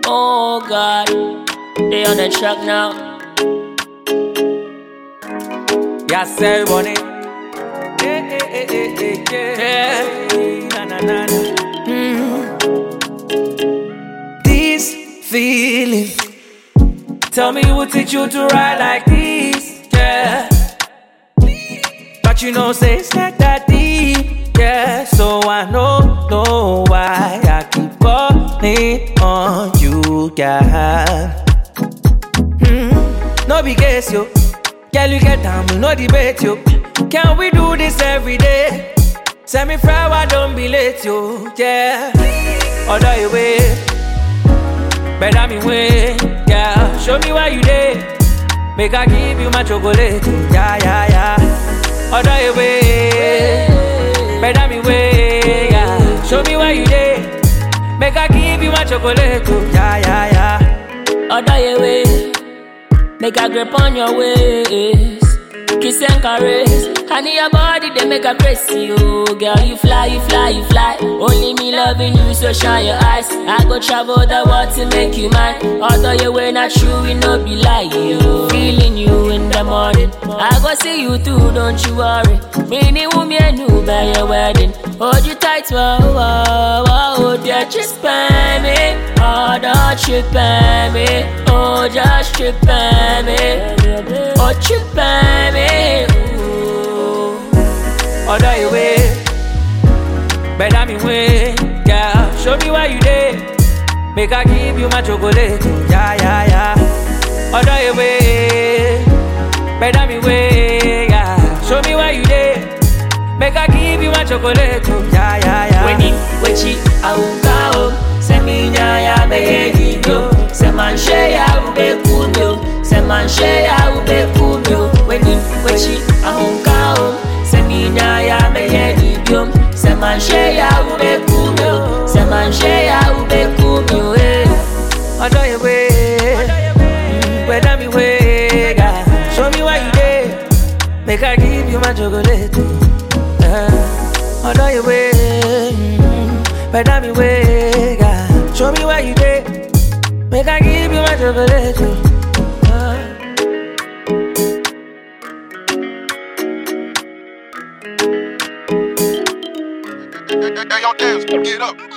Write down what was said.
Oh God, they on the track now. Yes, sir, bunny. Yeah. Na, na, na, na. This feeling, tell me who teach you to ride like this, yeah. But you know, say it's not that deep, yeah. So I know why I keep falling on you, girl. No be guess, yo. Girl, you get down, we no debate, yo. Can we do this every day? Send me flower, don't be late, yo, yeah. Other your way, better me way, yeah. Show me why you there. Make I give you my chocolate, yeah, yeah, yeah. Other your way, better me way, yeah. Show me why you there. Make I give you my chocolate, yeah, yeah, yeah. Other your way, make a grip on your waist. Kiss and caress. Honey, your body, they make a crazy, you. Girl, you fly, you fly, you fly. Only me loving you, so shine your eyes. I go travel the world to make you mine. Although you were not true, we no be like you. Feeling you in the morning. I go see you through, don't you worry. Meaning, woman, you by your wedding. Hold you tight, oh, dear, just spam me. Oh, don't trip me. Oh, just trip me. Oh, trip me. Other your way, better me way, yeah. Show me why you there. Make I give you my chocolate, yeah, yeah, yeah. Other your way, better me way, yeah. Show me why you there. Make I give you my chocolate, yeah, yeah, yeah. When you wechi aungao, se minya ya beyegiyo, se manche ya ube kumyo, se manche ya ube kumyo. When you wechi aungao, se minya ya beyegiyo, se manche ya ube kumyo, se manche ya ube kumyo. Other your way, better me way, yeah. Show me why you there. Make I give you my chocolate. Other your way, better me way, yeah. Show me why you there. Make I give you my chocolate. Hey, y'all dance, get up.